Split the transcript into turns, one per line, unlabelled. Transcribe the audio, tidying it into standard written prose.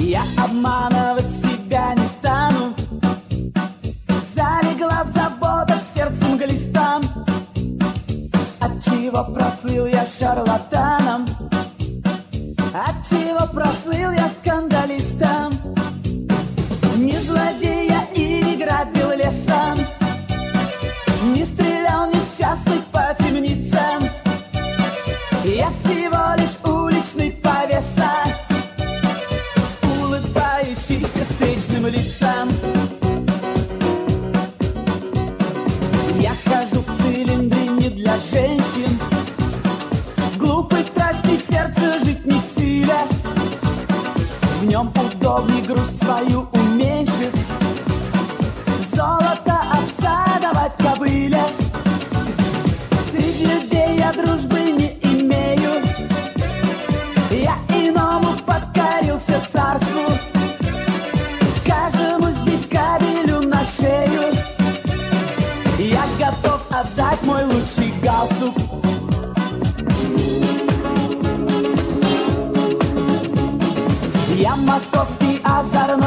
Я обманывать себя не стану. Залегла забота в сердце мглистом. Отчего прослыл я шарлатаном? Отчего прослыл я скандалистом? Не злодея и не грабил лесом, не стрелял несчастных по темницам. Я всего лишь уличный повеса, улыбающийся встречным лицам. Я хожу в цилиндре не для женщин, глупой страсти сердце жить не в силе. В нем удобней грусть свою уменьшив, золото овса давать кобыле. Среди людей я дружбы не имею, я иному покорился царству. Каждому здесь кабелю на шею, я готов отдать мой лучший галстук. Я московский озорной